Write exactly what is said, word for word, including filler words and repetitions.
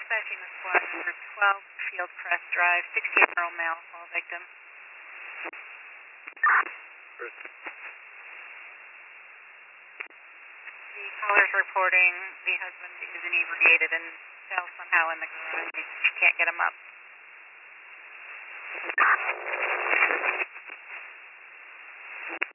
dispatching the squad number twelve, Fieldcrest Drive, sixteen-year-old male, fall victim. The caller's reporting the husband is inebriated and fell somehow in the garage. She can't get him up.